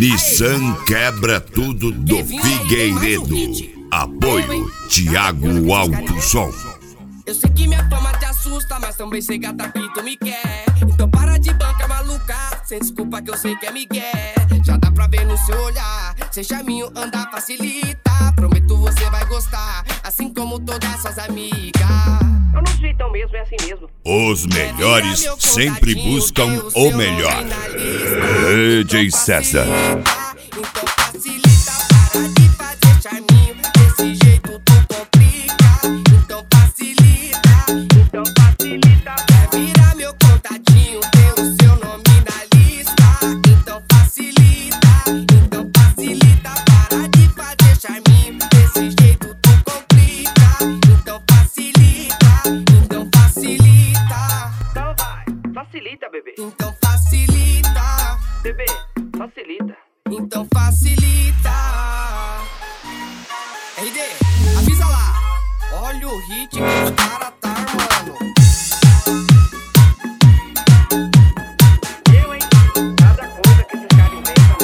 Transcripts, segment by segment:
Nissan quebra tudo do Figueiredo. Apoio Thiago Alto Som. Eu sei que minha fama te assusta, mas também sei que até aqui tu me quer. Então para de banca maluca, sem desculpa que eu sei que é migué. Já dá pra ver no seu olhar, sem charminho andar facilita. Prometo você vai gostar, assim como todas suas amigas. Eu não sei tão mesmo, é assim mesmo. Os melhores sempre buscam o melhor. DJ César. Então facilita, para de fazer charminho, desse jeito tu complica. Então facilita, quer virar meu contatinho, ter o seu nome na lista. Então facilita, para de fazer charminho, desse jeito tu complica. Então facilita. Então vai, facilita, bebê. Então facilita, bebê, facilita. Então facilita. RD, avisa lá. Olha o hit que os cara tá armando. Eu, hein? Cada coisa que esses caras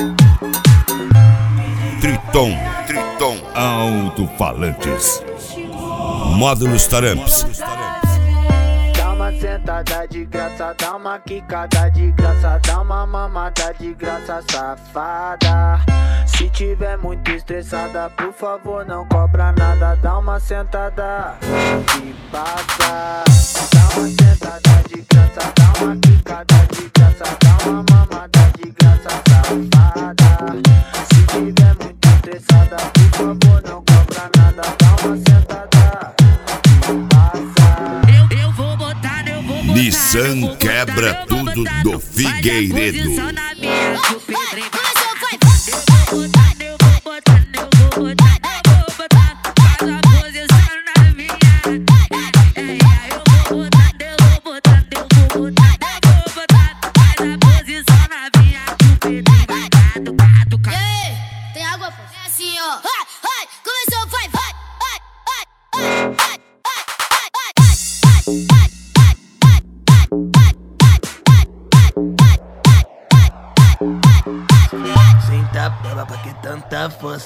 inventam. Triton Alto-Falantes. Módulos Taramps. Dá uma sentada de graça, dá uma quicada de graça, dá uma mamada de graça, safada. Se tiver muito estressada, por favor não cobra nada. Dá uma sentada e passa. Dá uma sentada de graça, dá uma quicada de graça, dá uma mamada de graça, safada. Se tiver muito estressada, por favor não cobra nada. Dá uma sentada e passa. Eu vou botar. Nissan quebra tudo do Figueiredo. Tem água, pô? É assim, ó. Começou, vai. Senta, beba, pra que tanta força?